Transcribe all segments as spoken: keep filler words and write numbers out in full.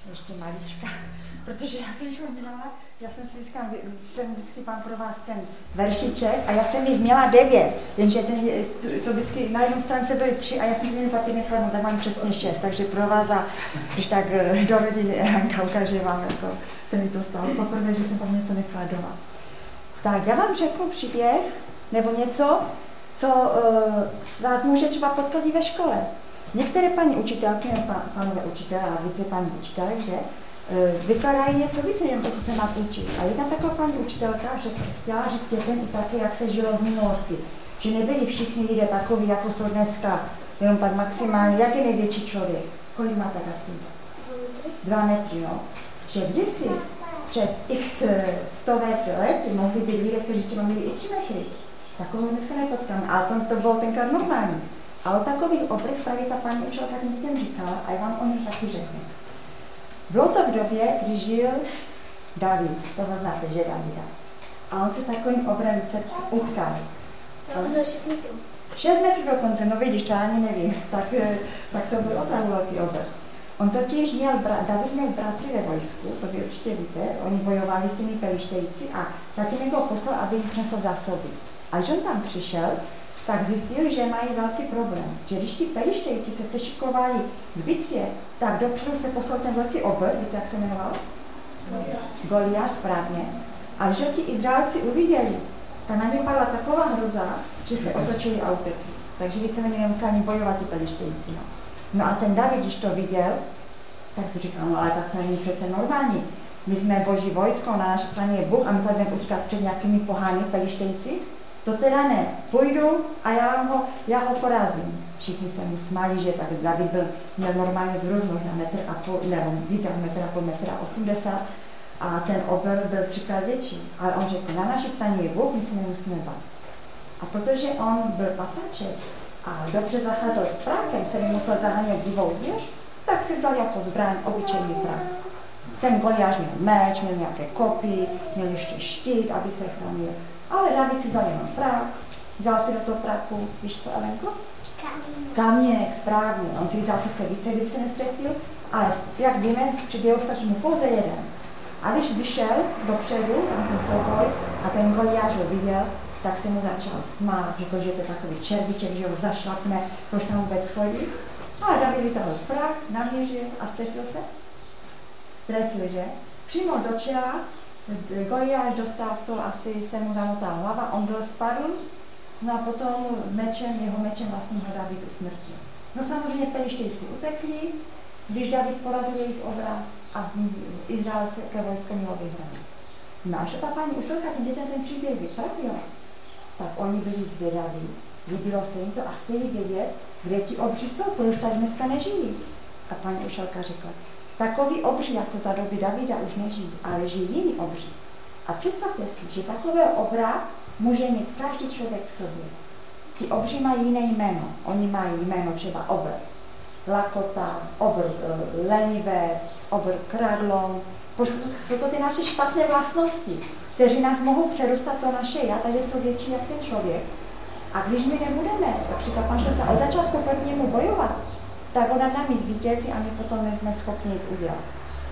ještě malička, protože já jsem chodila, já jsem si vždycky, jsem vždycky mám pro vás ten veršiček a já jsem jich měla devět, jenže ten, to vždycky na jedné stránce byly tři a já jsem ten papír nechala, no tak mám přesně šest, takže pro vás a když tak do rodiny Hanka ukáže vám, jako se mi to stalo poprvé, že jsem tam něco nechala doma. Tak já vám řeknu příběh nebo něco, co uh, vás může třeba potkat i ve škole. Některé paní učitelky, nebo pánové učitelé a více paní učitelé, že uh, vykladají něco více, jen to, co se má učit. A jedna taková paní učitelka že chtěla říct dětem i taky, jak se žilo v minulosti. Že nebyli všichni lidé takoví, jako jsou dneska, jenom tak maximálně. Jak je největší člověk? Kolik má tak asi? Dva metry, no. Že kdysi před x stovek let mohli být lidé, kteří třeba měli i tři metry. Takovou dneska nepotkáme, ale to, to bylo tenkrát normální. Ale takových obrech právě ta paní učitelka těm dětem říkala a já vám o nich taky řeknu. Bylo to v době, kdy žil David, toho znáte, že Davida. A on se takovým obrem se utkal. No, šest metrů. Šest metrů dokonce, no vidíš, to ani nevím. Tak, tak to byl opravdu velký obr. On totiž měl, David měl bratry ve vojsku, to vy určitě víte, oni bojovali s těmi pelištejci a tatínek ho poslal, aby jim přinesl zásoby. A když on tam přišel, tak zjistil, že mají velký problém. Že když ti pelištejci se sešikovali v bitvě, tak dopředu se poslal ten velký obr, víte, jak se jmenoval? Goliáš, správně. A když ho ti Izraelci uviděli, tak na ně padla taková hroza, že se otočili a utekli. Takže víceméně nemuseli ani bojovat ti pelištejci. No. no a ten David, když to viděl, tak si říkal, no ale tak to není přece normální. My jsme boží vojsko, na naší straně je Bůh a my tady budeme utíkat před nějakými pohány pelištejci. To teda ne, půjdu a já ho, já ho porazím. Všichni se mu smáli, že tak David byl, měl normálně vzrůst, možná metr a půl, nebo víc jak metr a půl, metr a osmdesát a ten obr byl třikrát větší. Ale on řekl, na naší straně je Bůh, my se nemusíme bát. A protože on byl pasáček a dobře zacházel s prákem, se musel zahánět divou zvěř, tak si vzal jako zbraň obyčejný prach. Ten Goliáš měl meč, měl nějaké kopy, měl ještě štít, aby se chránil. Ale David si vzal jenom prach, vzal si do toho prachu, víš co, Elenko? Kamínek. Kamínek, správně. On si vzal sice více, kdyby se nestrefil, ale jak víme, z příběhu stačí mu pouze jeden. A když vyšel dopředu, tam ten souboj, a ten Goliáš ho viděl, tak se mu začal smát, řekl, že to je takový červíček, že ho zašlapne, proč tam vůbec chodí. A David vytáhl prach, naměřil a strefil se. Strefil, že? Přímo do čela. Goliáš dostal stůl, asi se mu zamotal hlava, on byl spadl, no a potom mečem, jeho mečem vlastně ho David usmrtil. No samozřejmě pelištejci utekli, když David porazil jejich obrat a Izraelce ke vojsko mělo vyhrané. No a že ta paní učitelka těm dětem ten příběh vypravila, tak oni byli zvědaví, líbilo se jim to a chtěli vědět, kde ti obři jsou, proč tady dneska nežijí. A paní učitelka řekla, takový obři jako za doby Davida už nežijí, ale žijí jiný obři. A představte si, že takové obra může mít každý člověk v sobě. Ti obři mají jiné jméno. Oni mají jméno třeba obr lakota, obr uh, lenivec, obr kradlon. Jsou to ty naše špatné vlastnosti, které nás mohou přerůstat to naše já, takže jsou větší jak ten člověk. A když my nebudeme, například manželka od začátku proti němu bojovat, tak ona námi zvítězí a my potom nejsme schopni nic udělat.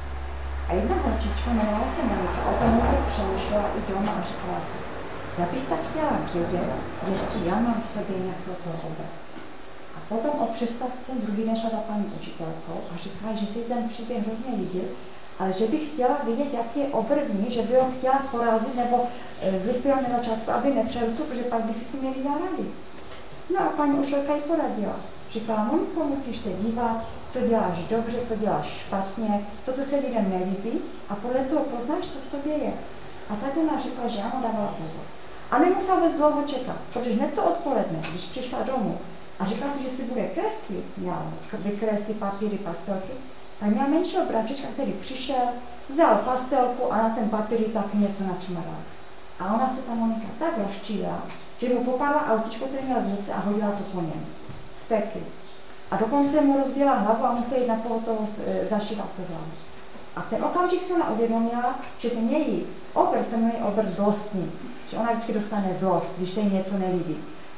A jedna holčička, jmenovala se Monika, o tom hodně přemýšlela i doma a říkala si, já bych tak chtěla vědět, jestli já mám v sobě nějakého toho obra. A potom o přestavce druhý den šla za paní učitelkou a říkala, že si ten příběh hrozně líbil, ale že bych chtěla vidět, jaký je obr v ní, že by ho chtěla porazit nebo e, zlipila na začátku, aby nepřerostl, protože pak by si s měli dát rady. No a paní učitelka ji poradila. Říkala, Moniko, musíš se dívat, co děláš dobře, co děláš špatně, to, co se lidem nelíbí a podle toho poznáš, co v tobě je. A tak ona řekla, že ano, dávala pozor. A nemusela vůbec dlouho čekat, protože hned to odpoledne, když přišla domů a řekla si, že si bude kreslit, měla vykreslit papíry, pastelky, tak měla menšího bratříčka, který přišel, vzal pastelku a na ten papír tak něco načmaral. A ona se ta Monika tak rozčílila, že mu popadla autičko, který měl v ruce a hodila to po něm. Stekli. A dokonce mu rozbila hlavu a museli jít na pohotovost zašívat to hlavu. A v ten okamžik se ona uvědomila, že ten její obr se jmenuje obr zlostný. Že ona vždycky dostane zlost, když se jí něco nelíbí.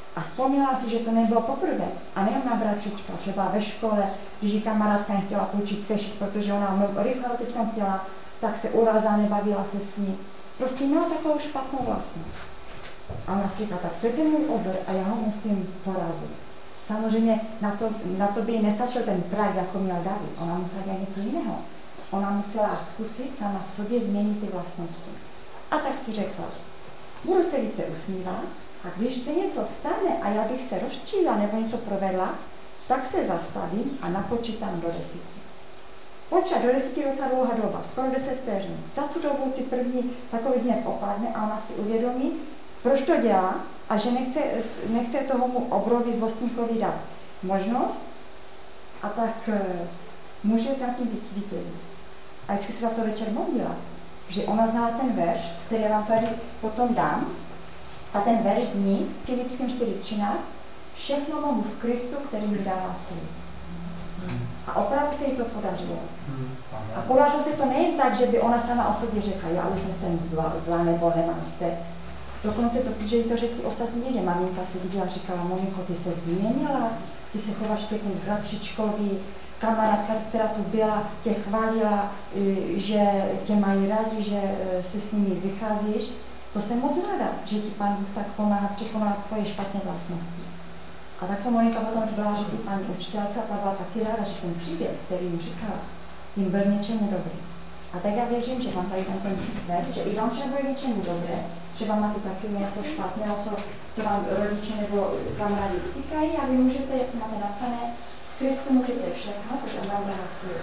A vzpomněla si, že to nebylo poprvé. A nejen na bratřička, třeba ve škole, když ji kamarádka nechtěla poučit sešit, protože ona rychle teď chtěla, tak se urazila, nebavila se s ní. Prostě měla takovou špatnou vlastnost. A ona si říká, tak to je ten můj obor a já ho musím porazit. Samozřejmě na to, na to by jí nestačil ten prach, jako měl David. Ona musela dělat něco jiného. Ona musela zkusit sama v sobě změnit ty vlastnosti. A tak si řekla, budu se více usmívat a když se něco stane a já bych se rozčíla nebo něco provedla, tak se zastavím a napočítám do deseti. Počkat do deseti je docela dlouhá doba, skoro deset vteřin. Za tu dobu ty první takový hněv opadne a ona si uvědomí, proč to dělá a že nechce, nechce tomu obrovi zlostníkovi dát možnost a tak e, může zatím vítězit. A vždycky se za to večer modlila, že ona znala ten verš, který vám tady potom dám. A ten verš zní Filipským čtyři třináct, všechno mohu v Kristu, který mi dává sílu. A opravdu se jí to podařilo. A podařilo se to nejen tak, že by ona sama o sobě řekla, já už nejsem zlá, zlá nebo nemám jste. Dokonce to, že jí to řekli ostatní lidé. Maminka se viděla a říkala, Moniko, ty se změnila, ty se chováš pěkně k bratřičkovi, kamarádka, která tu byla, tě chválila, že tě mají rádi, že se s nimi vycházíš. To jsem moc ráda, že ti Pán Bůh tak pomáhá překonat tvoje špatné vlastnosti. A tak to Monika potom byla, že i paní učitelce, ta byla taky ráda, že ten příběh, který jim říkala, jim byl něčemu dobrý. A tak já věřím, že vám tady ten ten příběh, že i vám všem bude něčemu dobré, že vám máte taky něco špatného, co, co vám rodiče nebo kamarádi vytýkají a vy můžete, jak máte napsané, Kristu můžete všechno, protože on vám dá sílu.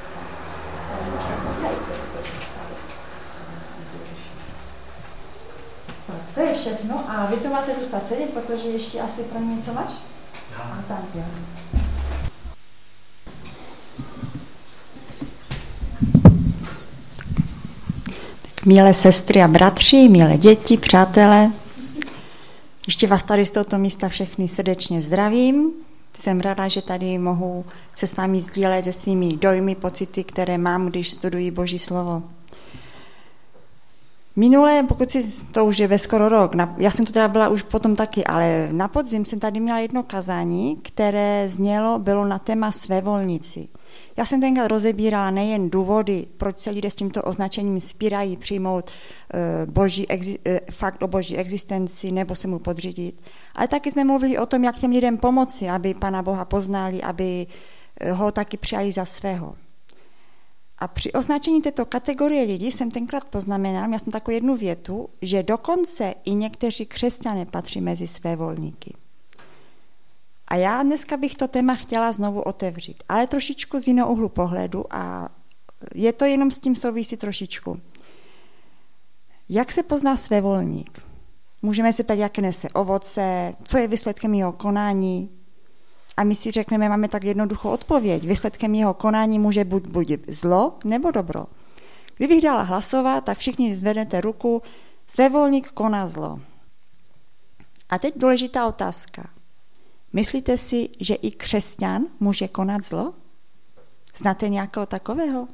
Tak, to je všechno a vy to máte zůstat sedět, protože ještě asi pro mě něco máš? A tam jo. Milé sestry a bratři, milé děti, přátelé, ještě vás tady z tohoto místa všechny srdečně zdravím. Jsem ráda, že tady mohu se s vámi sdílet se svými dojmy, pocity, které mám, když studuji Boží slovo. Minule, pokud si to už je ve skoro rok, na, já jsem to teda byla už potom taky, ale na podzim jsem tady měla jedno kazání, které znělo, bylo na téma svévolníci. Já jsem tenkrát rozebírala nejen důvody, proč se lidé s tímto označením spírají přijmout uh, boží exi- uh, fakt o boží existenci nebo se mu podřídit, ale taky jsme mluvili o tom, jak těm lidem pomoci, aby Pana Boha poznali, aby uh, ho taky přijali za svého. A při označení této kategorie lidí jsem tenkrát poznamenala, já jsem takovou jednu větu, že dokonce i někteří křesťané patří mezi svévolníky. A já dneska bych to téma chtěla znovu otevřít, ale trošičku z jiného úhlu pohledu a je to jenom s tím souvisí trošičku. Jak se pozná svévolník? Můžeme se ptát, jaké nese ovoce, co je výsledkem jeho konání. A my si řekneme, máme tak jednoduchou odpověď. Výsledkem jeho konání může buď, buď zlo nebo dobro. Kdybych dala hlasovat, tak všichni zvednete ruku, svévolník koná zlo. A teď důležitá otázka. Myslíte si, že i křesťan může konat zlo? Znáte nějakého takového?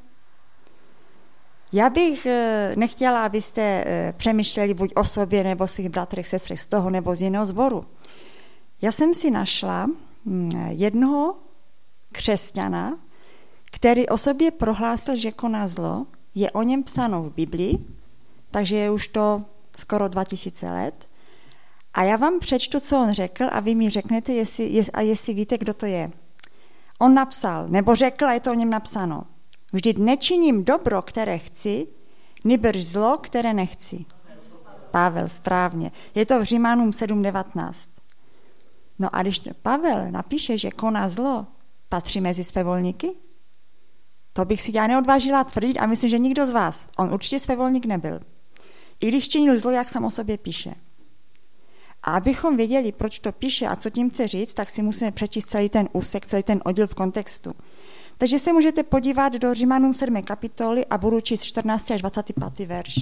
Já bych nechtěla, abyste přemýšleli buď o sobě, nebo svých bratrech, sestrech z toho, nebo z jiného sboru. Já jsem si našla jednoho křesťana, který o sobě prohlásil, že koná zlo, je o něm psáno v Biblii, takže je už to skoro dva tisíce let. A já vám přečtu, co on řekl a vy mi řeknete, jestli, jest, a jestli víte, kdo to je. On napsal, nebo řekl, a je to o něm napsáno. Vždyť nečiním dobro, které chci, nýbrž zlo, které nechci. Pavel, správně. Je to v Římanům sedm devatenáct. No a když Pavel napíše, že koná zlo, patří mezi svévolníky? To bych si já neodvážila tvrdit a myslím, že nikdo z vás. On určitě svévolník nebyl. I když činil zlo, jak sám o sobě píše. A abychom věděli, proč to píše a co tím chce říct, tak si musíme přečíst celý ten úsek, celý ten oddíl v kontextu. Takže se můžete podívat do Římanům sedmé kapitoly a budu číst čtrnáctý až dvacátý pátý verš.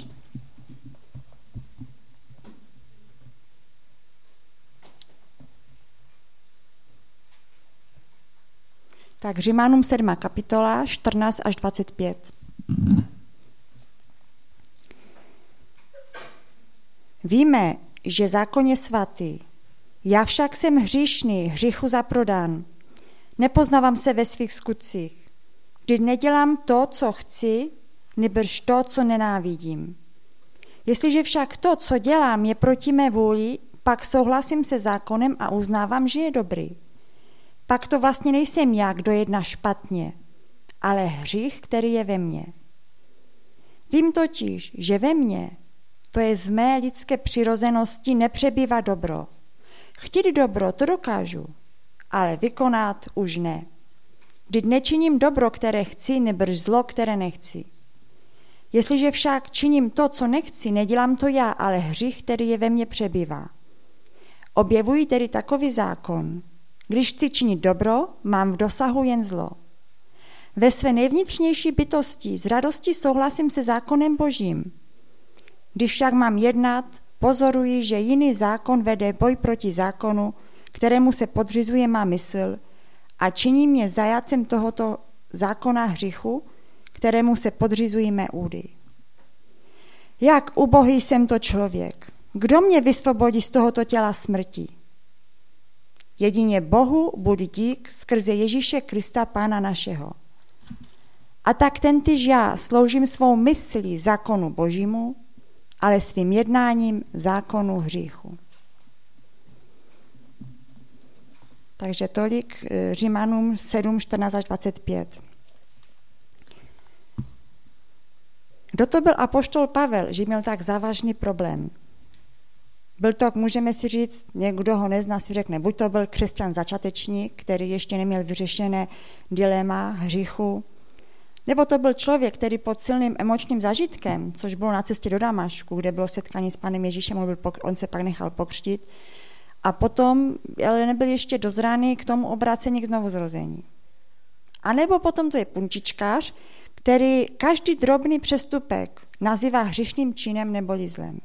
Tak Římanům sedmá kapitola, čtrnáct až dvacet pět. Víme, že zákon je svatý, Já však jsem hříšný, hříchu zaprodán. Nepoznávám se ve svých skutcích. Vždyť nedělám to, co chci, nýbrž to, co nenávidím. Jestliže však to, co dělám, je proti mé vůli, pak souhlasím se zákonem a uznávám, že je dobrý. Pak to vlastně nejsem já, kdo jedná špatně, ale hřích, který je ve mně. Vím totiž, že ve mně, to je z mé lidské přirozenosti, nepřebývá dobro. Chtít dobro, to dokážu, ale vykonat už ne. Vždyť nečiním dobro, které chci, nýbrž zlo, které nechci. Jestliže však činím to, co nechci, nedělám to já, ale hřích, který je ve mně přebývá. Objevuji tedy takový zákon. Když chci činit dobro, mám v dosahu jen zlo. Ve své nejvnitřnější bytosti z radosti souhlasím se zákonem Božím. Když však mám jednat, pozoruji, že jiný zákon vede boj proti zákonu, kterému se podřizuje má mysl, a činí mě zajatcem tohoto zákona hříchu, kterému se podřizují mé údy. Jak ubohý jsem to člověk! Kdo mě vysvobodí z tohoto těla smrti? Jedině Bohu buď dík skrze Ježíše Krista, Pána našeho. A tak tentýž já sloužím svou myslí zákonu Božímu, ale svým jednáním zákonu hříchu. Takže tolik Římanům sedm, čtrnáct až dvacet pět. Kdo to byl apoštol Pavel, že měl tak závažný problém? Byl to, můžeme si říct, někdo ho nezná, si řekne, buď to byl křesťan začátečník, který ještě neměl vyřešené dilema hříchu, nebo to byl člověk, který pod silným emočním zážitkem, což bylo na cestě do Damašku, kde bylo setkání s Panem Ježíšem, on, byl, on se pak nechal pokřtít, a potom ale nebyl ještě dozraný k tomu obrácení k znovuzrození. A nebo potom to je puntičkář, který každý drobný přestupek nazývá hříšným činem neboli zlem.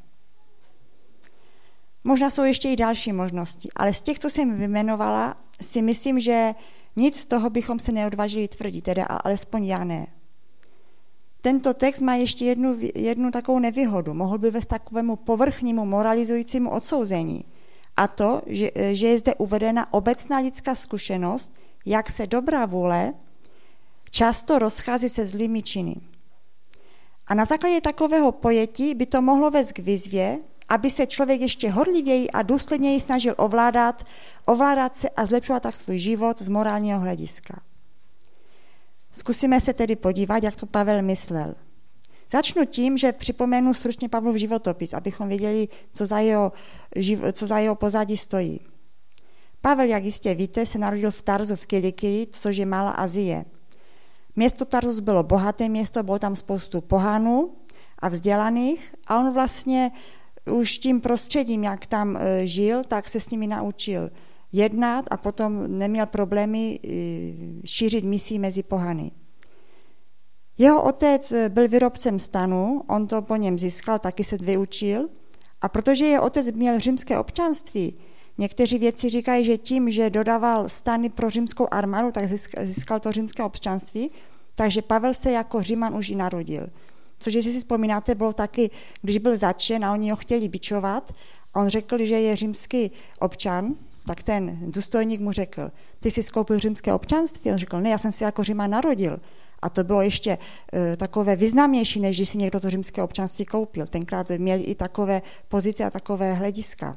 Možná jsou ještě i další možnosti, ale z těch, co jsem vyjmenovala, si myslím, že nic z toho bychom se neodvážili tvrdit, teda alespoň já ne. Tento text má ještě jednu, jednu takovou nevýhodu. Mohl by vést takovému povrchnímu moralizujícímu odsouzení. A to, že, že je zde uvedena obecná lidská zkušenost, jak se dobrá vůle často rozchází se zlými činy. A na základě takového pojetí by to mohlo vést k výzvě, aby se člověk ještě horlivěji a důsledněji snažil ovládat, ovládat se a zlepšovat tak svůj život z morálního hlediska. Zkusíme se tedy podívat, jak to Pavel myslel. Začnu tím, že připomenu stručně Pavlův životopis, abychom věděli, co za jeho, co za jeho pozadí stojí. Pavel, jak jistě víte, se narodil v Tarzu v Kilikii, což je Malá Asie. Město Tarzus bylo bohaté město, bylo tam spoustu pohanů a vzdělaných a on vlastně už tím prostředím, jak tam žil, tak se s nimi naučil jednat a potom neměl problémy šířit misí mezi pohany. Jeho otec byl výrobcem stanu, on to po něm získal, taky se vyučil a protože jeho otec měl římské občanství, někteří vědci říkají, že tím, že dodával stany pro římskou armádu, tak získal to římské občanství, takže Pavel se jako Říman už i narodil. Což, jestli si vzpomínáte, bylo taky, když byl zatčen a oni ho chtěli bičovat, a on řekl, že je římský občan, tak ten důstojník mu řekl, ty jsi skoupil římské občanství? On řekl, ne, já jsem si jako Říman narodil. A to bylo ještě uh, takové významnější, než když si někdo to římské občanství koupil. Tenkrát měli i takové pozice a takové hlediska.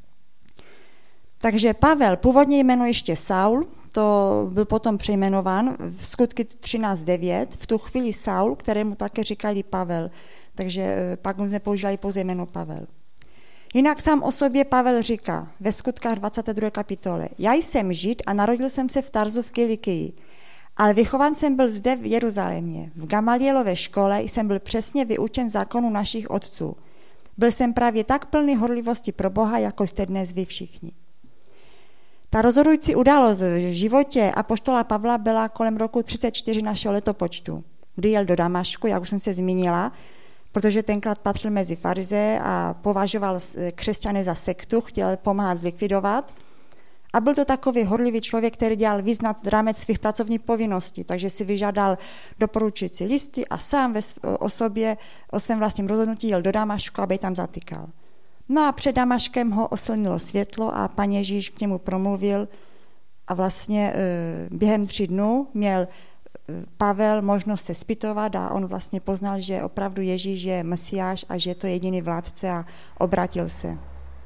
Takže Pavel, původně jméno ještě Saul, to byl potom přejmenován v Skutky třináct devět, v tu chvíli Saul, kterému také říkali Pavel, takže pak jsme používali pouze jméno Pavel. Jinak sám o sobě Pavel říká ve Skutkách dvacáté druhé kapitole, já jsem Žid a narodil jsem se v Tarzu v Kilikii, ale vychován jsem byl zde v Jeruzalémě. V Gamalielově škole jsem byl přesně vyučen zákonu našich otců. Byl jsem právě tak plný horlivosti pro Boha, jako jste dnes vy všichni. Ta rozhodující událost v životě apoštola Pavla byla kolem roku třicet čtyři našeho letopočtu, kdy jel do Damašku, jak už jsem se zmínila, protože tenkrát patřil mezi farize a považoval křesťany za sektu, chtěl pomáhat zlikvidovat. A byl to takový horlivý člověk, který dělal význat rámec svých pracovních povinností, takže si vyžádal doporučující listy a sám ve, o sobě, o svém vlastním rozhodnutí jel do Damašku, aby tam zatýkal. No a před Damaškem ho oslnilo světlo a Pán Ježíš k němu promluvil a vlastně během tří dnů měl Pavel možnost se zpytovat a on vlastně poznal, že opravdu Ježíš je Mesiáš a že je to jediný vládce a obrátil se.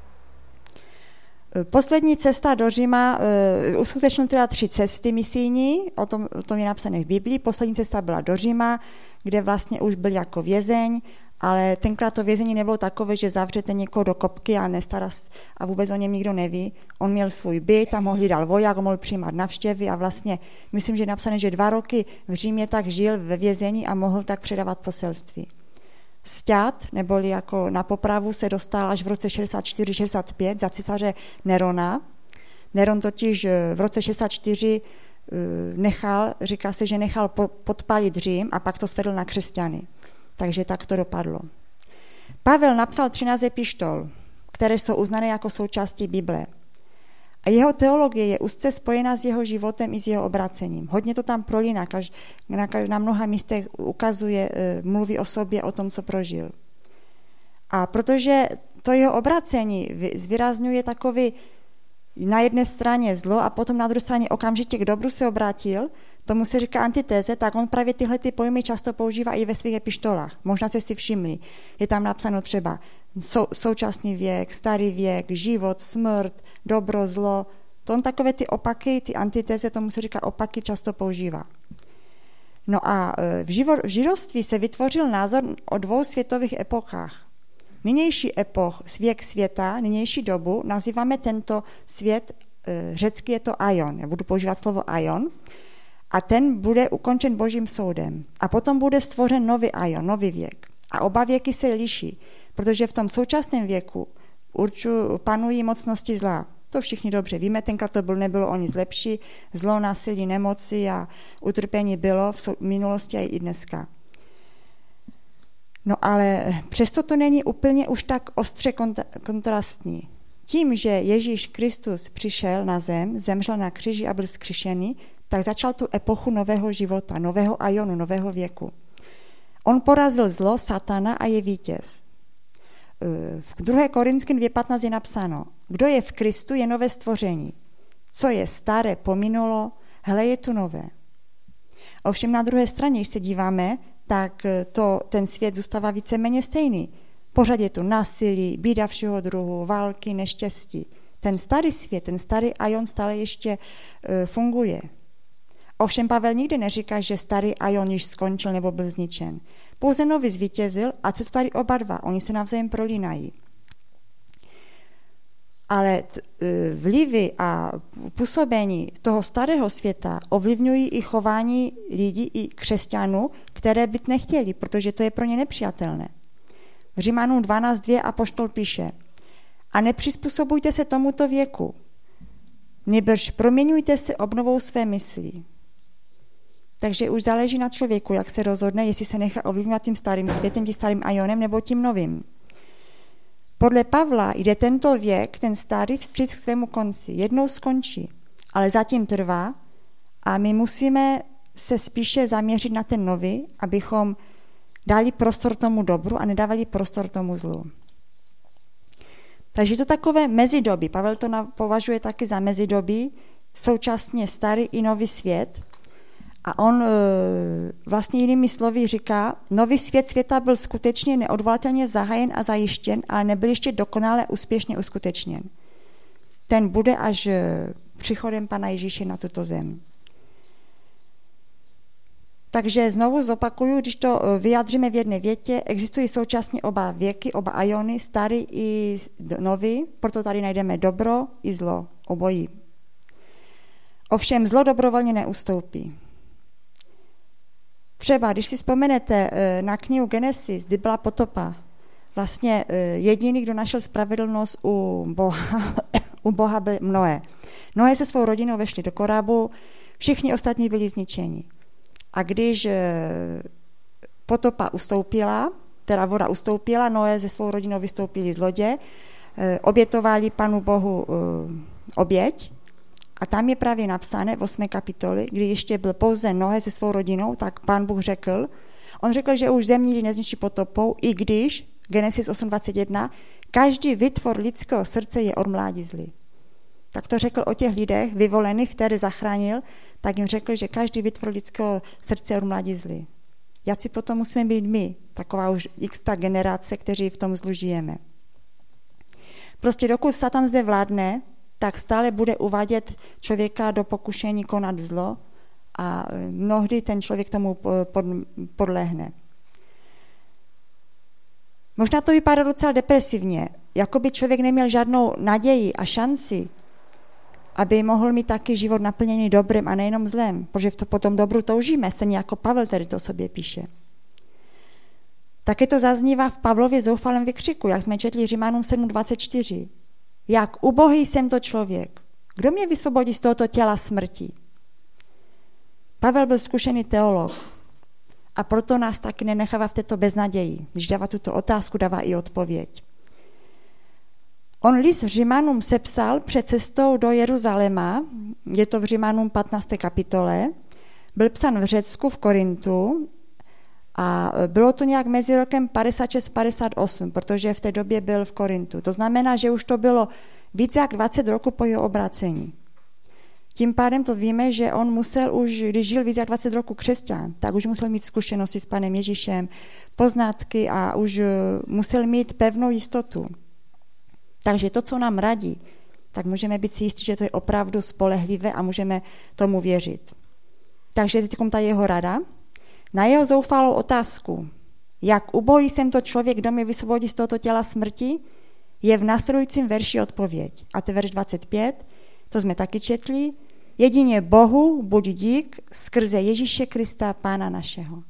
Poslední cesta do Říma, uskutečnil teda tři cesty misijní, o tom, o tom je napsané v Biblii. Poslední cesta byla do Říma, kde vlastně už byl jako vězeň, ale tenkrát to vězení nebylo takové, že zavřete někoho do kopky a nestará a vůbec o něm nikdo neví. On měl svůj byt, tam ho hlídal voják, mohl přijímat navštěvy a vlastně, myslím, že je napsané, že dva roky v Římě tak žil ve vězení a mohl tak předávat poselství. Sťat, neboli jako na popravu, se dostal až v roce šedesát čtyři šedesát pět za císaře Nerona. Neron totiž v roce šedesát čtyři nechal, říká se, že nechal podpálit Řím a pak to svedl na křesťany. Takže tak to dopadlo. Pavel napsal třináct epištol, které jsou uznané jako součástí Bible. A jeho teologie je úzce spojená s jeho životem i s jeho obracením. Hodně to tam prolíná, kaž, na, kaž, na mnoha místech ukazuje, mluví o sobě, o tom, co prožil. A protože to jeho obracení zvýrazňuje takový na jedné straně zlo a potom na druhé straně okamžitě k dobru se obrátil, tomu se říká antitéze, tak on právě tyhle ty pojmy často používá i ve svých epištolách. Možná jste si všimli. Je tam napsáno třeba sou, současný věk, starý věk, život, smrt, dobro, zlo. To on takové ty opaky, ty antitéze, tomu se říká opaky, často používá. No a v, živo, v židovství se vytvořil názor o dvou světových epochách. Nynější epoch, věk světa, nynější dobu, nazýváme tento svět, řecky je to aion, já budu používat slovo aion, a ten bude ukončen Božím soudem. A potom bude stvořen nový aion, nový věk. A oba věky se liší, protože v tom současném věku urču, panují mocnosti zla. To všichni dobře víme, tenkrát to bylo, nebylo o nic lepší, zlo, násilí, nemoci a utrpení bylo v minulosti a i dneska. No ale přesto to není úplně už tak ostře kontrastní. Tím, že Ježíš Kristus přišel na zem, zemřel na kříži a byl vzkříšený, tak začal tu epochu nového života, nového aionu, nového věku. On porazil zlo, satana a je vítěz. V druhé Korinským dvě patnáct je napsáno, kdo je v Kristu, je nové stvoření. Co je staré, pominulo, hle, je tu nové. Ovšem na druhé straně, když se díváme, tak to, ten svět zůstává víceméně stejný. Pořád je tu násilí, bída všeho druhu, války, neštěstí. Ten starý svět, ten starý aion stále ještě uh, funguje. Ovšem Pavel nikdy neříká, že starý aion již skončil nebo byl zničen. Pouze nový zvítězil a co to tady oba dva, oni se navzájem prolínají. Ale t, uh, vlivy a působení toho starého světa ovlivňují i chování lidí, i křesťanů, které být nechtěli, protože to je pro ně nepřijatelné. Římanům dvanáct dva apoštol píše, a nepřizpůsobujte se tomuto věku, nýbrž proměňujte se obnovou své mysli. Takže už záleží na člověku, jak se rozhodne, jestli se nechá ovlivňovat tím starým světem, tím starým aionem nebo tím novým. Podle Pavla jde tento věk, ten starý, vstříc k svému konci. Jednou skončí, ale zatím trvá a my musíme se spíše zaměřit na ten nový, abychom dali prostor tomu dobru a nedávali prostor tomu zlu. Takže to takové mezidobí. Pavel to považuje taky za mezidobí, současně starý i nový svět. A on vlastně jinými slovy říká, nový svět světa byl skutečně neodvolatelně zahájen a zajištěn, ale nebyl ještě dokonale úspěšně uskutečněn. Ten bude až příchodem Pana Ježíše na tuto zem. Takže znovu zopakuju, když to vyjádříme v jedné větě, existují současně oba věky, oba aiony, starý i nový, proto tady najdeme dobro i zlo, obojí. Ovšem zlo dobrovolně neustoupí. Třeba, když si vzpomenete na knihu Genesis, kdy byla potopa, vlastně jediný, kdo našel spravedlnost u Boha, u Boha byl Noé. Noé se svou rodinou vešli do korábu, všichni ostatní byli zničeni. A když potopa ustoupila, teda voda ustoupila, Noé se svou rodinou vystoupili z lodě, obětovali Panu Bohu oběť a tam je právě napsané v osmé kapitoli, kdy ještě byl pouze Noé se svou rodinou, tak Pán Bůh řekl, on řekl, že už zem nikdy nezničí potopou, i když, Genesis osm dvacet jedna, Každý vytvor lidského srdce je od mládí zlý. Tak to řekl o těch lidech vyvolených, které zachránil, tak jim řekl, že každý vytvor lidského srdce je od mládí zlý. Jak si potom musíme být my, taková už x ta generace, kteří v tom zlu žijeme. Prostě dokud Satan zde vládne, tak stále bude uvádět člověka do pokušení konat zlo a mnohdy ten člověk tomu podlehne. Možná to vypadá docela depresivně, jako by člověk neměl žádnou naději a šanci, aby mohl mít taky život naplněný dobrem a nejenom zlem, protože to potom dobru toužíme, stejně jako Pavel tady to sobě píše. Také to zaznívá v Pavlově zoufalém vykřiku, jak jsme četli Římanům sedm dvacet čtyři. Jak ubohý jsem to člověk, kdo mě vysvobodí z tohoto těla smrti? Pavel byl zkušený teolog a proto nás taky nenechává v této beznaději. Když dává tuto otázku, dává i odpověď. On list Římanům sepsal před cestou do Jeruzaléma, je to v Římanům patnácté kapitole, byl psán v Řecku v Korintu a bylo to nějak mezi rokem padesát šest padesát osm, protože v té době byl v Korintu. To znamená, že už to bylo více jak dvacet roků po jeho obrácení. Tím pádem to víme, že on musel už, když žil více jak dvacet roků křesťan, tak už musel mít zkušenosti s Panem Ježíšem, poznatky a už musel mít pevnou jistotu. Takže to, co nám radí, tak můžeme být si jistí, že to je opravdu spolehlivé a můžeme tomu věřit. Takže teď ta jeho rada. Na jeho zoufalou otázku, jak ubohý jsem to člověk, kdo mě vysvobodí z tohoto těla smrti, je v následujícím verši odpověď. A to je verš dvacet pět, to jsme taky četli. Jedině Bohu buď dík skrze Ježíše Krista, Pána našeho.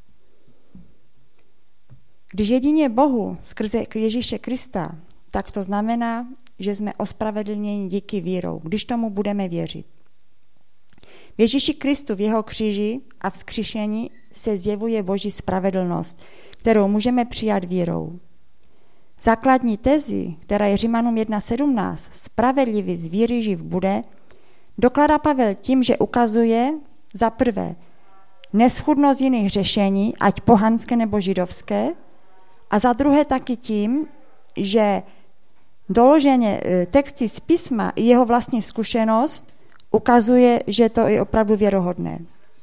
Když jedině Bohu skrze Ježíše Krista, tak to znamená, že jsme ospravedlněni díky vírou, když tomu budeme věřit. V Ježíši Kristu, v jeho kříži a vzkříšení se zjevuje Boží spravedlnost, kterou můžeme přijat vírou. Základní tezi, která je Římanům jedna sedmnáct, spravedlivý z víry živ bude, dokládá Pavel tím, že ukazuje za prvé neschudnost jiných řešení, ať pohanské nebo židovské, a za druhé taky tím, že doloženě texty z písma i jeho vlastní zkušenost ukazuje, že to je opravdu věrohodné.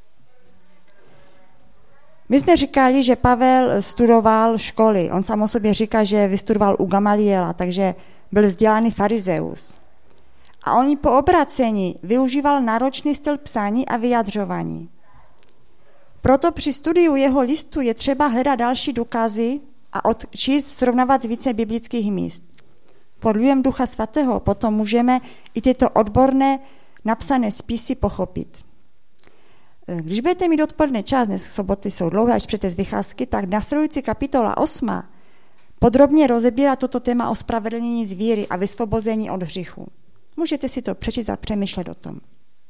My jsme říkali, že Pavel studoval školy. On sám o sobě říká, že vystudoval u Gamaliela, takže byl vzdělaný farizeus. A on po obracení využíval náročný styl psání a vyjadřování. Proto při studiu jeho listu je třeba hledat další důkazy a odčíst, srovnávat z více biblických míst. Pod vlivem Ducha Svatého potom můžeme i tyto odborné napsané spisy pochopit. Když budete mít odpoledne čas, dnes soboty jsou dlouhé, až přijete z vycházky, tak následující kapitola osma podrobně rozebírá toto téma o spravedlnění z víry a vysvobození od hříchu. Můžete si to přečíst a přemýšlet o tom.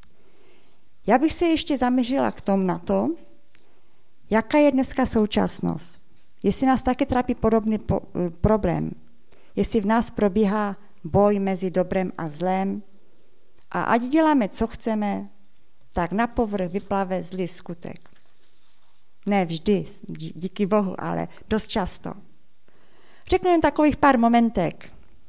Já bych se ještě zaměřila k tomu na to, jaká je dneska současnost. Jestli nás taky trápí podobný po, problém, jestli v nás probíhá boj mezi dobrem a zlem a ať děláme, co chceme, tak na povrch vyplave zlý skutek. Ne vždy, díky Bohu, ale dost často. Řeknu jen takových pár momentek.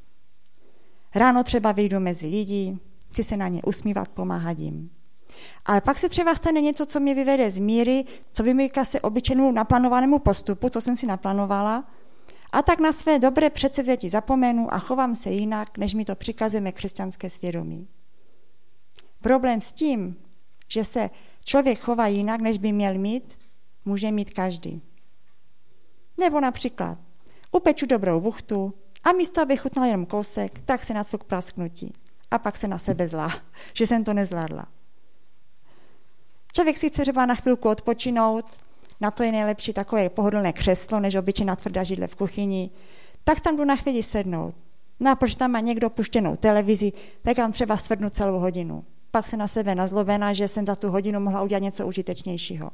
Ráno třeba vyjdu mezi lidi, chci se na ně usmívat, pomáhat jim. Ale pak se třeba stane něco, co mě vyvede z míry, co vymýká se obyčejnému naplánovanému postupu, co jsem si naplánovala, a tak na své dobré předsevzetí zapomenu a chovám se jinak, než mi to přikazuje mé křesťanské svědomí. Problém s tím, že se člověk chová jinak, než by měl mít, může mít každý. Nebo například upeču dobrou buchtu a místo, aby chutnal jenom kousek, tak se nacvu k prasknutí. A pak se na sebe zlá, že jsem to nezvládla. Člověk si chce třeba na chvilku odpočinout, na to je nejlepší takové pohodlné křeslo, než obyčejná tvrdá židle v kuchyni, tak tam jdu na chvíli sednout. No a protože tam má někdo puštěnou televizi, tak tam třeba stvrdnu celou hodinu. Pak se na sebe nazlobená, že jsem za tu hodinu mohla udělat něco užitečnějšího.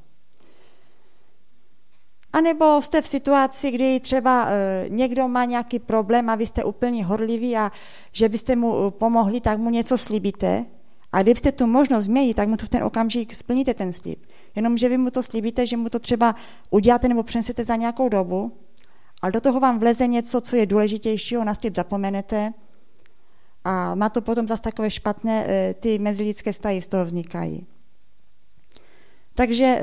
A nebo jste v situaci, kdy třeba e, někdo má nějaký problém a vy jste úplně horliví a že byste mu pomohli, tak mu něco slíbíte. A kdybyste tu možnost měli, tak mu to v ten okamžik splníte ten slib. Jenomže vy mu to slíbíte, že mu to třeba uděláte nebo přinesete za nějakou dobu Ale do toho vám vleze něco, co je důležitějšího, na slib zapomenete a má to potom zase takové špatné, ty mezilidské vztahy z toho vznikají. Takže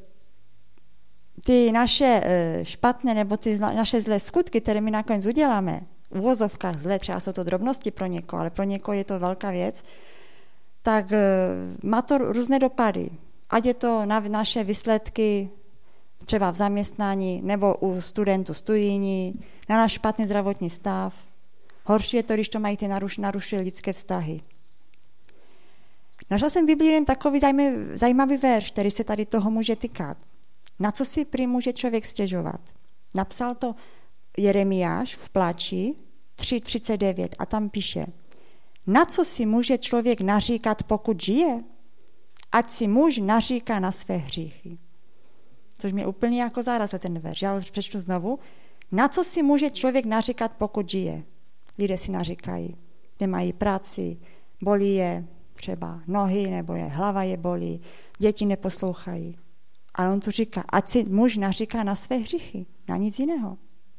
ty naše špatné nebo ty naše zlé skutky, které my nakonec uděláme, v uvozovkách zlé, třeba jsou to drobnosti pro někoho, ale pro někoho je to velká věc, tak má to různé dopady. Ať je to na naše výsledky třeba v zaměstnání nebo u studentů studijní, na náš špatný zdravotní stav. Horší je to, když to mají ty naruš, narušené lidské vztahy. Našla jsem v Biblii jen takový zajímavý, zajímavý verš, který se tady toho může týkat. Na co si prý může člověk stěžovat? Napsal to Jeremiáš v pláči tři třicet devět a tam píše: na co si může člověk naříkat, pokud žije? Ať si muž naříká na své hříchy. Což mě úplně jako zarazil ten verš. Já ho přečtu znovu. Na co si může člověk naříkat, pokud žije? Lidé si naříkají. Nemají práci, bolí je třeba nohy, nebo je hlava je bolí, děti neposlouchají. Ale on tu říká, ať si muž naříká na své hříchy, na nic jiného.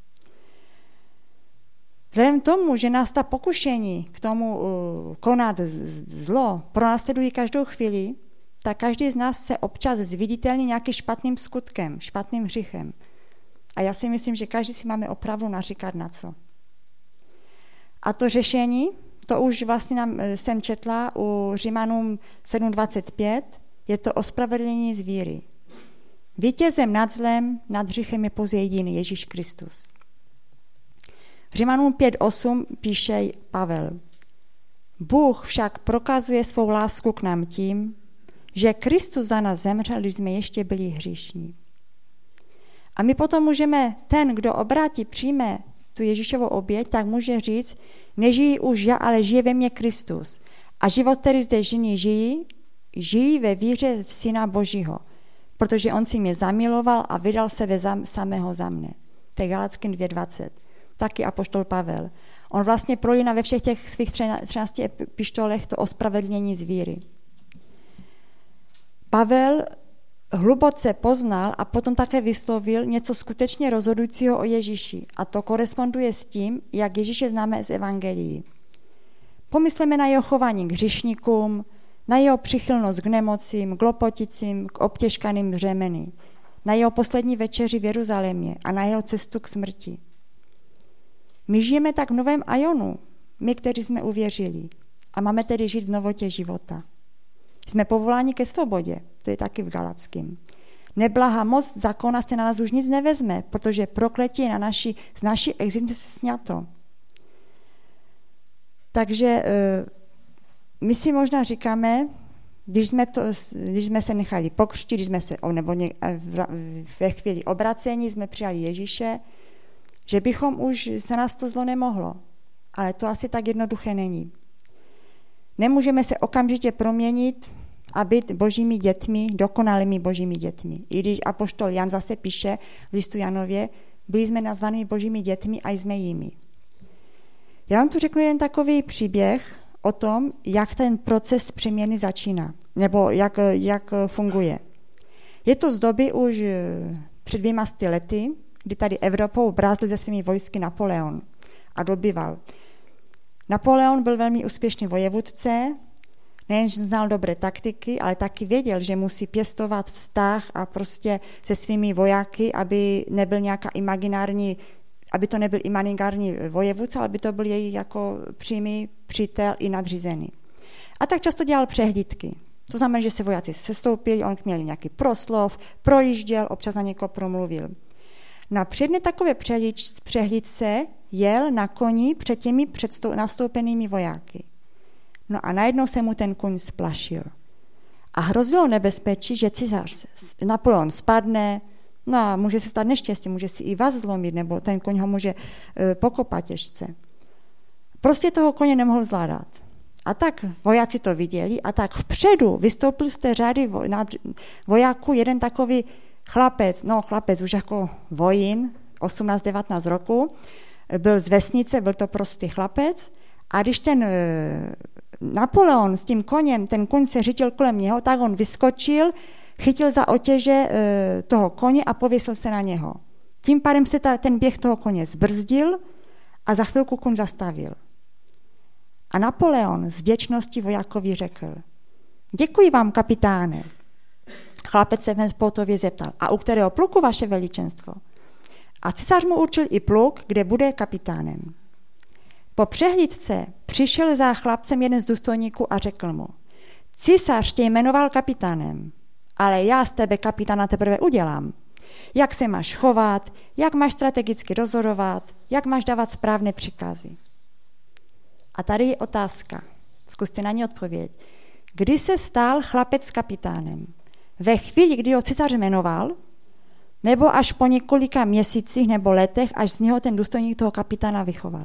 Vzhledem tomu, že nás ta pokušení k tomu uh, konat zlo pronásledují každou chvíli, tak každý z nás se občas zviditelní nějakým špatným skutkem, špatným hříchem. A já si myslím, že každý si máme opravdu naříkat na co. A to řešení, to už vlastně nám, jsem četla u Římanům sedm dvacet pět, je to ospravedlnění z víry. Vítězem nad zlem, nad hříchem je pouze jediný, Ježíš Kristus. Římanům pět osm píše Pavel: Bůh však prokazuje svou lásku k nám tím, že Kristus za nás zemřel, když jsme ještě byli hříšní. A my potom můžeme, ten, kdo obrátí, přijme tu Ježíšovu oběť, tak může říct, nežijí už já, ale žije ve mně Kristus. A život, který zde žijí, žijí, žijí ve víře v Syna Božího, protože on si mě zamiloval a vydal se ve zam, samého za mne. To je Galackým dvě dvacet. Taky apoštol Pavel. On vlastně prolíná ve všech těch svých třinácti epištolech to ospravedlnění z víry. Pavel hluboce poznal a potom také vyslovil něco skutečně rozhodujícího o Ježíši. A to koresponduje s tím, jak Ježíše známe z evangelií. Pomysleme na jeho chování k hříšníkům, na jeho přichylnost k nemocím, k lopoticím, k obtěžkaným břemeny, na jeho poslední večeři v Jeruzalémě a na jeho cestu k smrti. My žijeme tak v novém ajonu, my, kteří jsme uvěřili, a máme tedy žít v novotě života. Jsme povoláni ke svobodě, to je taky v Galackým. Neblahá moc zákona se na nás už nic nevezme, protože prokletí je na naši, z naší existence sňato. Takže my si možná říkáme, když jsme, to, když jsme se nechali pokřtít, když jsme se, nebo ve chvíli obracení jsme přijali Ježíše, že bychom už se nás to zlo nemohlo. Ale to asi tak jednoduché není. Nemůžeme se okamžitě proměnit a být božími dětmi, dokonalými božími dětmi. I když apoštol Jan zase píše v listu Janově, byli jsme nazvaní božími dětmi a jsme jimi. Já vám tu řeknu jeden takový příběh o tom, jak ten proces přeměny začíná, nebo jak, jak funguje. Je to z doby už před dvěma sty lety, kdy tady Evropou brázdil se svými vojsky Napoleon a dobyval. Napoleon byl velmi úspěšný vojevůdce, nejenže znal dobré taktiky, ale taky věděl, že musí pěstovat vztah a prostě se svými vojáky, aby nebyl nějaká imaginární, aby to nebyl imaginární vojevůdce, ale aby to byl její jako přímý přítel i nadřízený. A tak často dělal přehlídky. To znamená, že se vojáci sestoupili, on měl nějaký proslov, projížděl, občas na někoho promluvil. Na předně takové přehlídce jel na koni před těmi nastoupenými vojáky. No a najednou se mu ten koň splašil. A hrozilo nebezpečí, že císař Napoleon spadne, no a může se stát neštěstí, může si i vás zlomit, nebo ten koň ho může uh, pokopat těžce. Prostě toho koně nemohl zvládat. A tak vojáci to viděli a tak vpředu vystoupil z té řady vojáků jeden takový chlapec, no chlapec už jako vojín, osmnáct devatenáct roku, byl z vesnice, byl to prostý chlapec a když ten Napoleon s tím koněm, ten koň se řitil kolem něho, tak on vyskočil, chytil za otěže toho koně a pověsil se na něho. Tím pádem se ta, ten běh toho koně zbrzdil a za chvilku koň zastavil. A Napoleon z vděčnosti vojákovi řekl: děkuji vám, kapitáne. Chlapec se hned pohotově zeptal: a u kterého pluku, vaše veličenstvo? A císař mu určil i pluk, kde bude kapitánem. Po přehlídce přišel za chlapcem jeden z důstojníků a řekl mu: císař tě jmenoval kapitánem, ale já z tebe kapitána teprve udělám. Jak se máš chovat, jak máš strategicky rozhodovat, jak máš dávat správné příkazy. A tady je otázka. Zkuste na ní odpovědět. Kdy se stal chlapec kapitánem? Ve chvíli, kdy ho císař jmenoval, nebo až po několika měsících nebo letech, až z něho ten důstojník toho kapitána vychoval?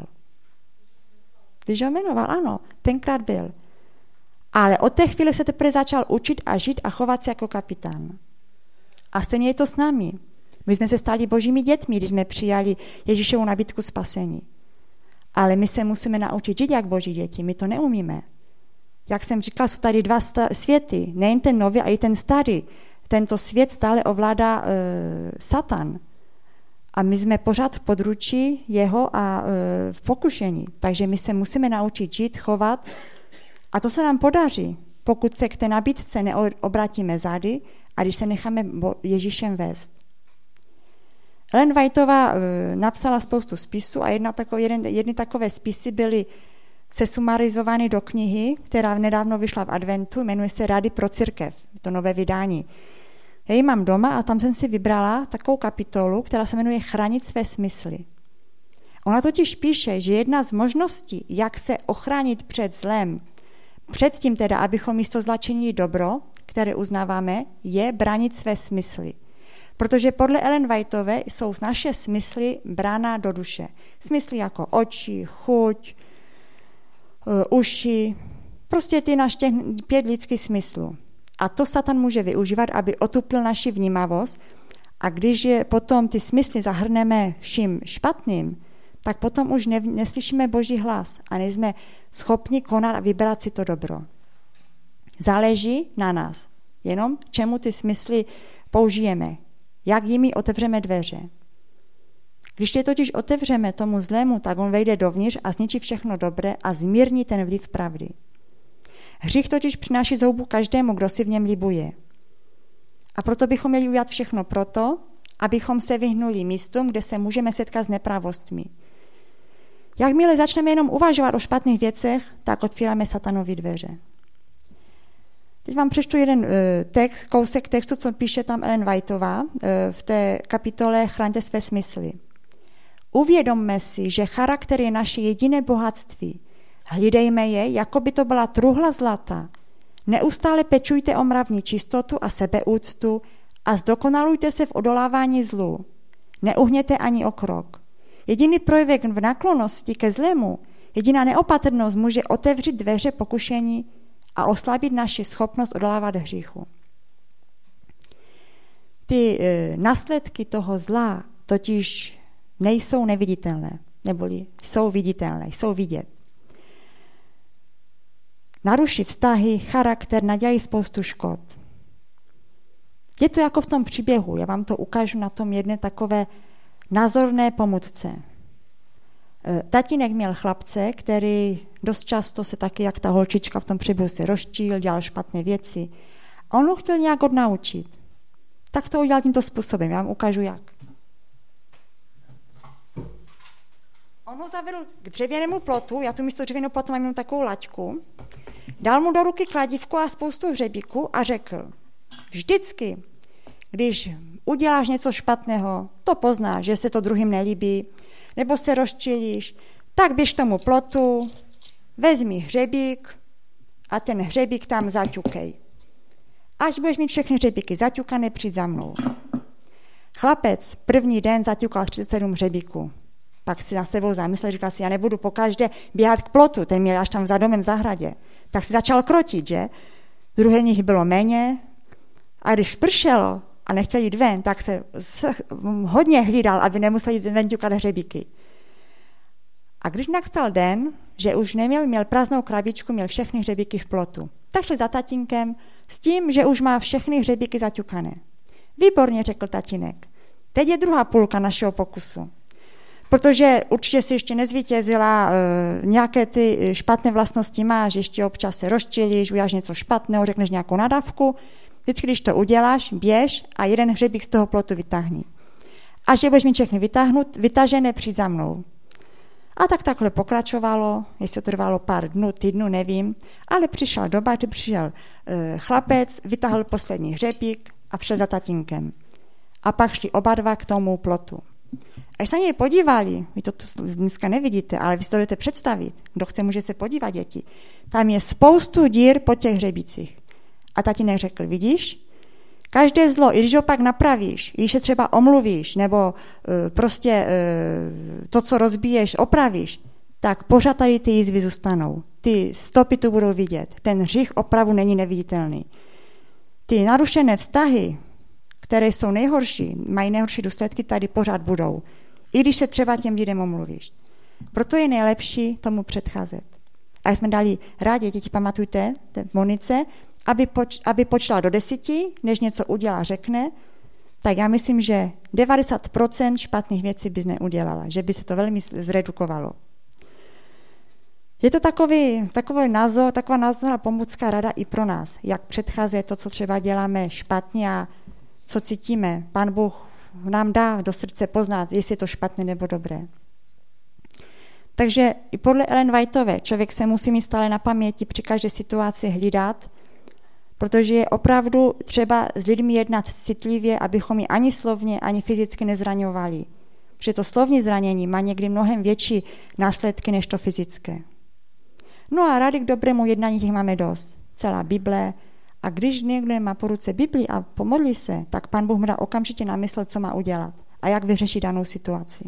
Když ho jmenoval, ano, tenkrát byl. Ale od té chvíle se teprve začal učit a žít a chovat se jako kapitán. A stejně je to s námi. My jsme se stali božími dětmi, když jsme přijali Ježíšovu nabídku spasení. Ale my se musíme naučit žít jak boží děti. My to neumíme. Jak jsem říkal, jsou tady dva světy. Nejen ten nový, ale i ten starý. Tento svět stále ovládá e, Satan. A my jsme pořád v područí jeho a e, v pokušení. Takže my se musíme naučit žít, chovat. A to se nám podaří, pokud se k té nabídce neobrátíme zády a když se necháme Ježíšem vést. Ellen Whiteová e, napsala spoustu spisů a jedna takové, jeden, jedny takové spisy byly sesumarizovány do knihy, která nedávno vyšla v adventu, jmenuje se Rady pro církev, to nové vydání. Já ji mám doma a tam jsem si vybrala takovou kapitolu, která se jmenuje Chránit své smysly. Ona totiž píše, že jedna z možností, jak se ochránit před zlem, předtím teda, abychom místo zla činili dobro, které uznáváme, je bránit své smysly. Protože podle Ellen Whiteové jsou naše smysly brána do duše. Smysly jako oči, chuť, uši, prostě ty naš těch pět lidských smyslů. A to Satan může využívat, aby otupil naši vnímavost. A když je potom ty smysly zahrneme vším špatným, tak potom už ne, neslyšíme Boží hlas a nejsme schopni konat a vybrat si to dobro. Záleží na nás, jenom čemu ty smysly použijeme, jak jimi otevřeme dveře. Když je totiž otevřeme tomu zlému, tak on vejde dovnitř a zničí všechno dobré a zmírní ten vliv pravdy. Hřích totiž přináší zhoubu každému, kdo si v něm libuje. A proto bychom měli udělat všechno proto, abychom se vyhnuli místům, kde se můžeme setkat s nepravostmi. Jakmile začneme jenom uvažovat o špatných věcech, tak otvíráme satanovi dveře. Teď vám přečtu jeden text, kousek textu, co píše tam Ellen Whiteová v té kapitole Chraňte své smysly. Uvědomme si, že charakter je naše jediné bohatství. Hlídejme je, jako by to byla truhla zlata. Neustále pečujte o mravní čistotu a sebeúctu a zdokonalujte se v odolávání zlu. Neuhněte ani o krok. Jediný projevek v náklonnosti ke zlému, jediná neopatrnost může otevřít dveře pokušení a oslabit naši schopnost odolávat hříchu. Ty e, následky toho zla totiž nejsou neviditelné, neboli jsou viditelné, jsou vidět. Naruší vztahy, charakter, nadělají spoustu škod. Je to jako v tom příběhu, já vám to ukážu na tom jedné takové názorné pomůcce. Tatínek měl chlapce, který dost často se taky, jak ta holčička v tom příběhu, se rozčíl, dělal špatné věci. A on ho chtěl nějak odnaučit. Tak to udělal tímto způsobem, já vám ukážu jak. On ho zavedl k dřevěnému plotu, já tu místo dřevěného plotu mám jenom takovou laťku, dal mu do ruky kladívku a spoustu hřebíku a řekl, vždycky, když uděláš něco špatného, to poznáš, že se to druhým nelíbí, nebo se rozčilíš, tak běž tomu plotu, vezmi hřebík a ten hřebík tam zaťukej. Až budeš mít všechny hřebíky zaťukané, přijď za mnou. Chlapec první den zaťukal třicet sedm hřebíků. Pak si na sebou zamyslel, říkal si, já nebudu pokaždé běhat k plotu, ten měl až tam za domem v zahradě. Tak si začal krotit, že? Druhé nich bylo méně a když pršelo a nechtěl jít ven, tak se hodně hlídal, aby nemusel jít ven ťukat hřebíky. A když nastal den, že už neměl, měl prázdnou krabičku, měl všechny hřebíky v plotu. Tak šel za tatínkem s tím, že už má všechny hřebíky zaťukané. Výborně, řekl tatínek. Teď je druhá půlka našeho pokusu. Protože určitě si ještě nezvítězila, e, nějaké ty špatné vlastnosti máš, ještě občas se rozčilíš, uděláš něco špatného, řekneš nějakou nadávku. Vždycky, když to uděláš, běž a jeden hřebík z toho plotu vytáhni. A že budeš mít všechny vytáhnout, vytažené, přijď za mnou. A tak takhle pokračovalo, jestli to trvalo pár dnů, týdnů, nevím, ale přišla doba, kdy přišel e, chlapec, vytáhl poslední hřebík a přišel za tatínkem. A pak šli oba dva k tomu plotu. A když se na něj podívali, vy to tu dneska nevidíte, ale vy si to jdete představit, kdo chce, může se podívat, děti. Tam je spoustu dír po těch hřebících. A tatínek řekl, vidíš, každé zlo, i když ho pak napravíš, i když se třeba omluvíš, nebo uh, prostě uh, to, co rozbiješ, opravíš, tak pořád tady ty jízvy zůstanou. Ty stopy tu budou vidět. Ten hřích opravdu není neviditelný. Ty narušené vztahy, které jsou nejhorší, mají nejhorší důsledky, tady pořád budou. I když se třeba těm lidem omluvíš. Proto je nejlepší tomu předcházet. A jsme dali rádi, děti, pamatujte, v Monice, aby, poč, aby počala do deseti, než něco udělá, řekne, tak já myslím, že devadesát procent špatných věcí bys neudělala, že by se to velmi zredukovalo. Je to takový, takový názor, taková názorná pomůcká rada i pro nás, jak předcházet to, co třeba děláme špatně a co cítíme. Pán Bůh nám dá do srdce poznat, jestli je to špatné nebo dobré. Takže i podle Ellen Whiteové člověk se musí mít stále na paměti při každé situaci hlídat, protože je opravdu třeba s lidmi jednat citlivě, abychom ji ani slovně, ani fyzicky nezraňovali. Protože to slovní zranění má někdy mnohem větší následky než to fyzické. No a rady k dobrému jednání těch máme dost. Celá Bible. A když někdo má po ruce Bibli a pomodlí se, tak Pán Bůh mu dá okamžitě na mysl, co má udělat a jak vyřešit danou situaci.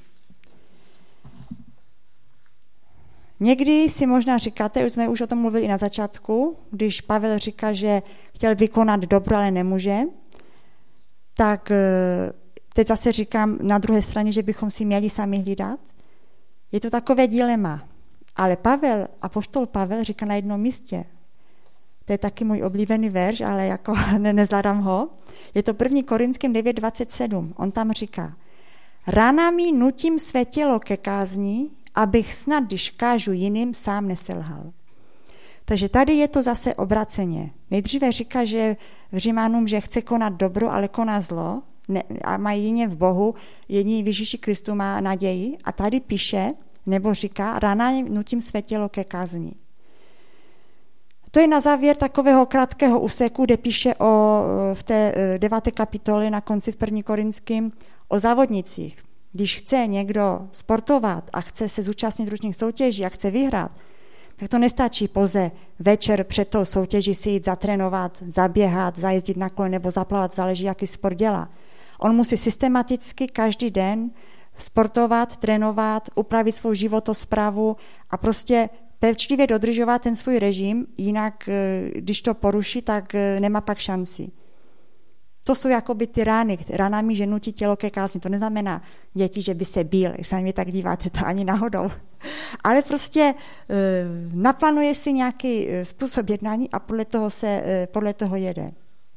Někdy si možná říkáte, už jsme už o tom mluvili i na začátku, když Pavel říká, že chtěl vykonat dobro, ale nemůže, tak teď zase říkám na druhé straně, že bychom si měli sami hlídat. Je to takové dilema. Ale Pavel, apoštol Pavel říká na jednom místě, to je taky můj oblíbený verš, ale jako ne, nezvládám ho, je to první Korinským devět dvacet sedm. On tam říká, ranami nutím své tělo ke kázni, abych snad, když kážu jiným, sám neselhal. Takže tady je to zase obraceně. Nejdříve říká, že v Římanům, že chce konat dobro, ale koná zlo ne, a má jině v Bohu, jediný v Ježíši Kristu má naději a tady píše, nebo říká, ranami nutím své tělo ke kázni. To je na závěr takového krátkého úseku, kde píše o, v té deváté kapitole na konci v první Korinským o závodnicích. Když chce někdo sportovat a chce se zúčastnit různých soutěží a chce vyhrát, tak to nestačí pouze večer před tou soutěží si jít zatrénovat, zaběhat, zajezdit na kole nebo zaplavat, záleží, jaký sport dělá. On musí systematicky každý den sportovat, trénovat, upravit svou životosprávu a prostě pečlivě dodržovat ten svůj režim, jinak když to poruší, tak nemá pak šanci. To jsou jakoby ty rány, ranami, že nutí tělo ke kázni. To neznamená, děti, že by se bíl, když se na mě tak díváte, to ani náhodou. Ale prostě uh, naplánuje si nějaký způsob jednání a podle toho se uh, podle toho jede.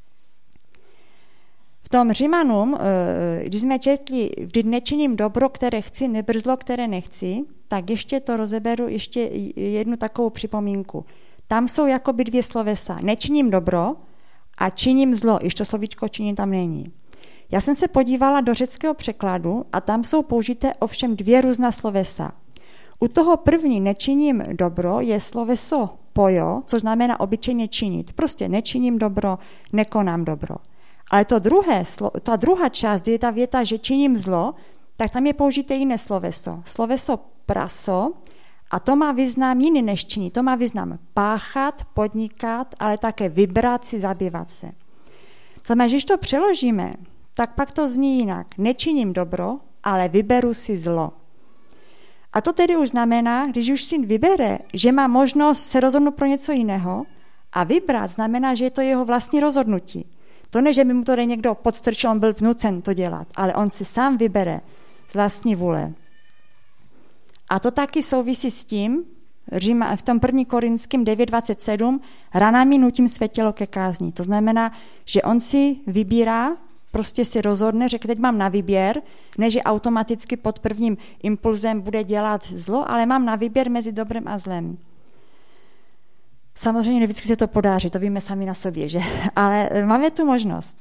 V tom Římanům, uh, když jsme četli, vždy nečiním dobro, které chci, nebo zlo, které nechci, tak ještě to rozeberu, ještě jednu takovou připomínku. Tam jsou jakoby dvě slovesa. Nečiním dobro a činím zlo, když to slovíčko činím tam není. Já jsem se podívala do řeckého překladu a tam jsou použité ovšem dvě různá slovesa. U toho první nečiním dobro je sloveso pojo, což znamená obyčejně činit. Prostě nečiním dobro, nekonám dobro. Ale to druhé, ta druhá část, je ta věta, že činím zlo, tak tam je použité jiné sloveso. Sloveso praso, a to má význam jiný než činit. To má význam páchat, podnikat, ale také vybrat si, zabývat se. Znamená, že když to přeložíme, tak pak to zní jinak. Nečiním dobro, ale vyberu si zlo. A to tedy už znamená, když už si vybere, že má možnost se rozhodnout pro něco jiného a vybrat znamená, že je to jeho vlastní rozhodnutí. To ne, že by mu to někdo podstrčil, on byl nucen to dělat, ale on si sám vybere z vlastní vůle. A to taky souvisí s tím, v tom první Korinským devět dvacet sedm, ranami nutím své tělo ke kázni. To znamená, že on si vybírá, prostě si rozhodne, že teď mám na výběr, ne, že automaticky pod prvním impulzem bude dělat zlo, ale mám na výběr mezi dobrem a zlem. Samozřejmě ne vždycky se to podaří, to víme sami na sobě, že? Ale máme tu možnost.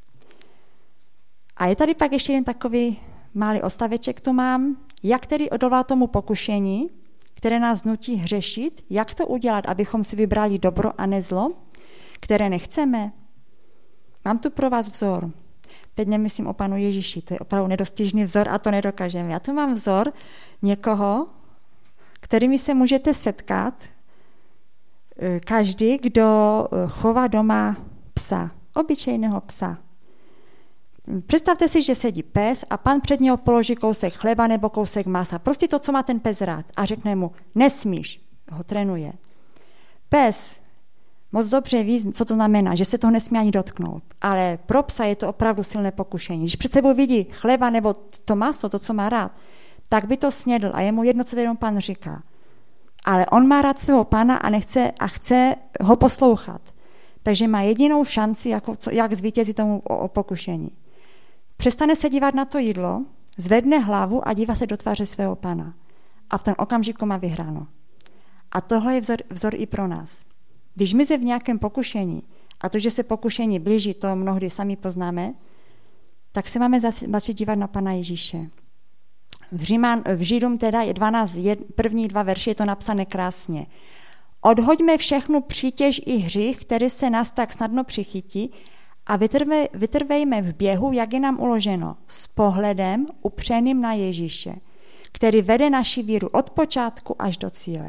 A je tady pak ještě jeden takový malý odstaveček, tu mám, jak tedy odolá tomu pokušení, které nás nutí hřešit, jak to udělat, abychom si vybrali dobro a ne zlo, které nechceme. Mám tu pro vás vzor. Teď nemyslím o Panu Ježíši, to je opravdu nedostižný vzor a to nedokážeme. Já tu mám vzor někoho, kterými se můžete setkat, každý, kdo chová doma psa, obyčejného psa. Představte si, že sedí pes a pan před něho položí kousek chleba nebo kousek masa. Prostě to, co má ten pes rád. A řekne mu, nesmíš, ho trénuje. Pes moc dobře ví, co to znamená, že se toho nesmí ani dotknout. Ale pro psa je to opravdu silné pokušení. Když před sebou vidí chleba nebo to maso, to, co má rád, tak by to snědl a je mu jedno, co ten pan říká. Ale on má rád svého pana a nechce a chce ho poslouchat. Takže má jedinou šanci, jako, co, jak zvítězit tomu o, o pokušení. Přestane se dívat na to jídlo, zvedne hlavu a dívá se do tváře svého pana. A v ten okamžiku má vyhráno. A tohle je vzor, vzor i pro nás. Když my se v nějakém pokušení, a to, že se pokušení blíží, to mnohdy sami poznáme, tak se máme začít dívat na Pana Ježíše. V, Říman, v Židům teda je dvanáct, první dva verše, je to napsané krásně. Odhoďme všechnu přítěž i hřích, který se nás tak snadno přichytí, a vytrve, vytrvejme v běhu, jak je nám uloženo, s pohledem upřeným na Ježíše, který vede naši víru od počátku až do cíle.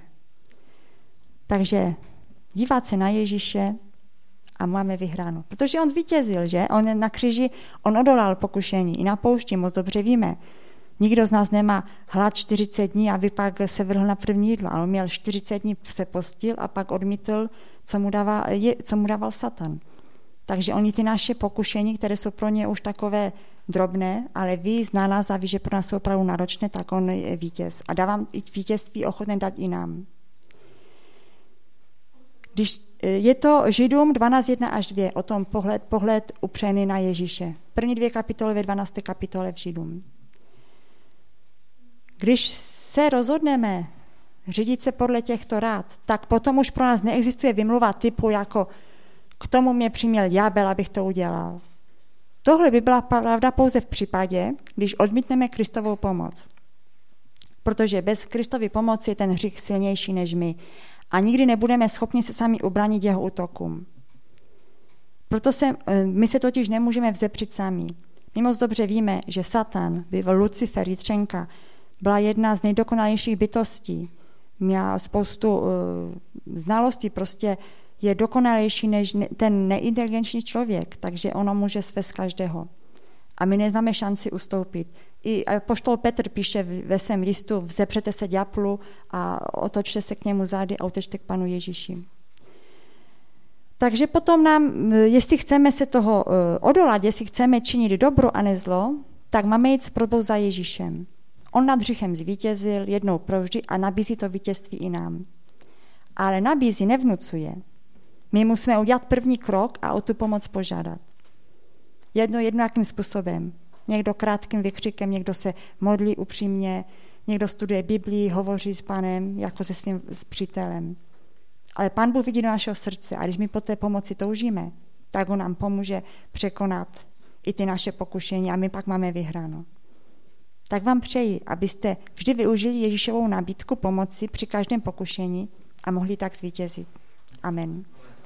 Takže dívat se na Ježíše a máme vyhráno. Protože on zvítězil, že? On na kříži, on odolal pokušení. I na poušti, moc dobře víme. Nikdo z nás nemá hlad čtyřicet dní, aby pak se vrhl na první jídlo. Ale on měl čtyřicet dní, se postil a pak odmítl, co mu, dával, co mu dával Satan. Takže oni ty naše pokušení, které jsou pro ně už takové drobné, ale ví, zná nás a ví, že pro nás jsou opravdu náročné, tak on je vítěz. A dávám i vítězství ochotné dát i nám. Když je to Židům dvanáct jedna až dva, o tom pohled, pohled upřený na Ježíše. První dvě kapitoly ve dvanácté kapitole v Židům. Když se rozhodneme řídit se podle těchto rád, tak potom už pro nás neexistuje vymluva typu jako k tomu mě přiměl ďábel, abych to udělal. Tohle by byla pravda pouze v případě, když odmítneme Kristovou pomoc. Protože bez Kristovy pomoci je ten hřích silnější než my a nikdy nebudeme schopni se sami ubránit jeho útokům. Proto se, my se totiž nemůžeme vzepřít sami. My moc dobře víme, že Satan, byl Lucifer, Jitřenka, byla jedna z nejdokonalějších bytostí. Měla spoustu uh, znalostí, prostě je dokonalejší než ten neinteligentní člověk, takže ono může svést každého. A my nemáme šanci ustoupit. I apoštol Petr píše ve svém listu, vzepřete se ďáblu a otočte se k němu zády a utečte k Panu Ježíši. Takže potom nám, jestli chceme se toho odolat, jestli chceme činit dobro a ne zlo, tak máme jít s prosbou za Ježíšem. On nad hříchem zvítězil jednou provždy a nabízí to vítězství i nám. Ale nabízí, nevnucuje. My musíme udělat první krok a o tu pomoc požádat. Jedno jednakým způsobem. Někdo krátkým vykřikem, někdo se modlí upřímně, někdo studuje Biblii, hovoří s Panem jako se svým s přítelem. Ale Pán Bůh vidí do našeho srdce a když my po té pomoci toužíme, tak on nám pomůže překonat i ty naše pokušení a my pak máme vyhráno. Tak vám přeji, abyste vždy využili Ježíšovou nabídku pomoci při každém pokušení a mohli tak zvítězit. Amen.